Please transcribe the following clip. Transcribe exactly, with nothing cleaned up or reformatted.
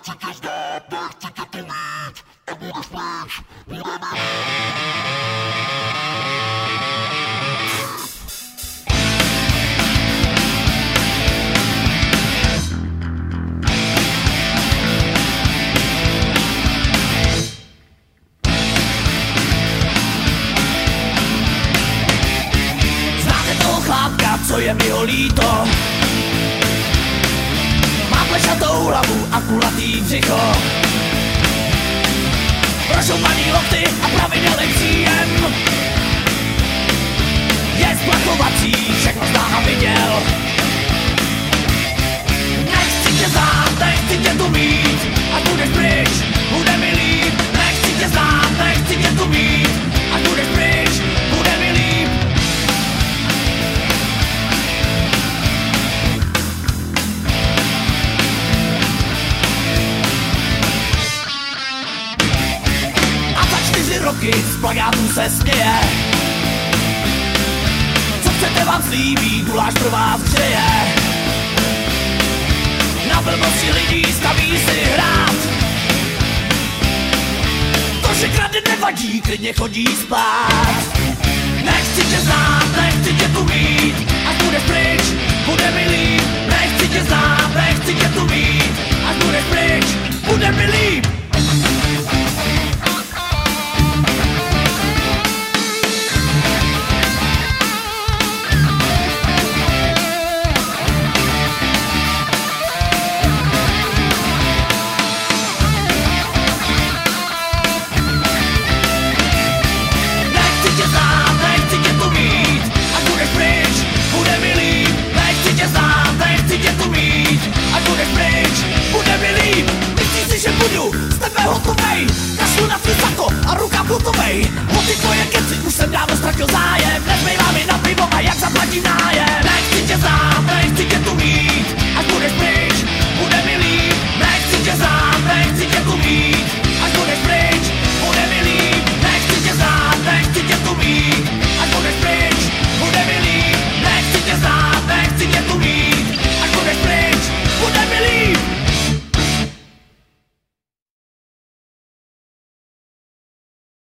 nechci tě znát, nechci tě tu mít a budeš pryč, budeme Znáte toho chlápka, co je mi ho líto? Má plešatou hlavu a kulatý břicho, prošoupaný lokty a pravidelný příjem. Je splachovací, všechno zná a viděl. Nechci tě znát, nechci tě tu mít, a budeš pryč, bude mi líp. Nechci tě znát, nechci tě tu mít, a budeš pryč, bude mi líp. Čtyři roky z plakátů se směje. Co chcete vám slíbí, guláš pro vás hřeje. Na blbosti lidí staví si hrát. To, že krade nevadí, klidně chodí spát. Nechci tě znát, nechci tě tu mít, a budeš pryč, bude mi líp. Nechci tě znát, nechci tě tu mít,